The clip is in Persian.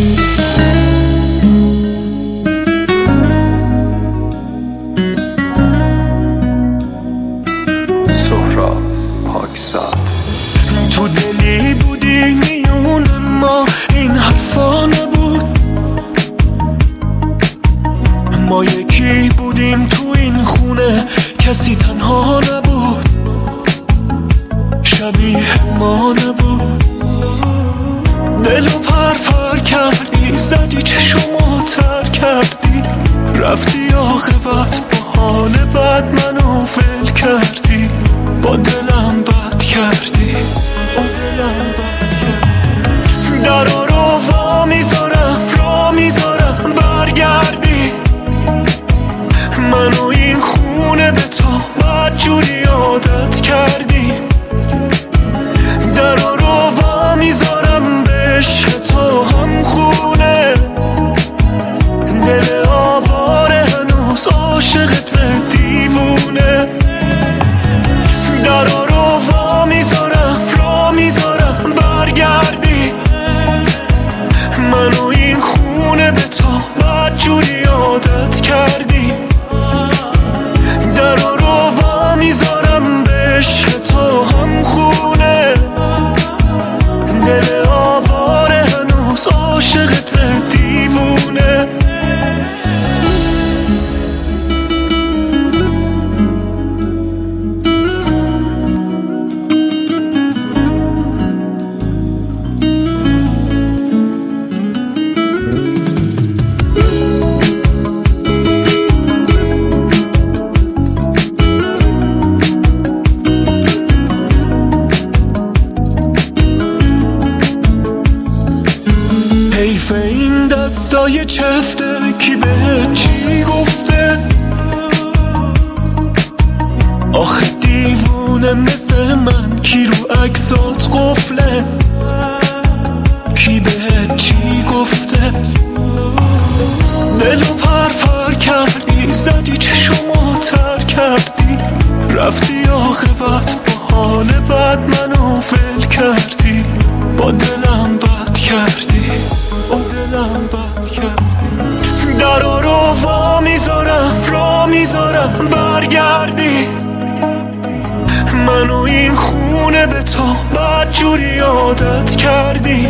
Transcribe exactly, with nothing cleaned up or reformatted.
تو دلی بودی میون ما، این حرفا نبود. ما یکی بودیم تو این خونه، کسی تنها نبود، شبیه ما نبود. دلو پر پر کردی، زدی چشمو تر کردی، رفتی عاقبت با حال بد منو ول کردی، با دلم بد کردی، با دلم بد کردی. درا رو وا میذارم، را میذارم برگردی، منو این خونه به تو بد جوری عادت کردی. درا رو وا میذارم به عشق تو هم خونه، دل آواره هنوز عاشقت دیوونه. درا رو وا میذارم، را میذارم برگردی، منو این خونه به تو بد جوری عادت کردی. درا رو وا میذارم به عشق تو هم خونه، دل آواره هنوز عاشقت دیوونه. حیف این دستای چفته، کی بهت چی گفته؟ آخه دیوونه مثل من کی رو عکسات قفله؟ کی بهت چی گفته؟ دلو پر پر کردی، زدی چشمو تر کردی، رفتی عاقبت با حال بد منو ول کردی، با دلم بد کردی، با دلم بد کردی. درا رو وا میذارم، را میذارم برگردی، منو این خونه به تو بد جوری عادت کردی.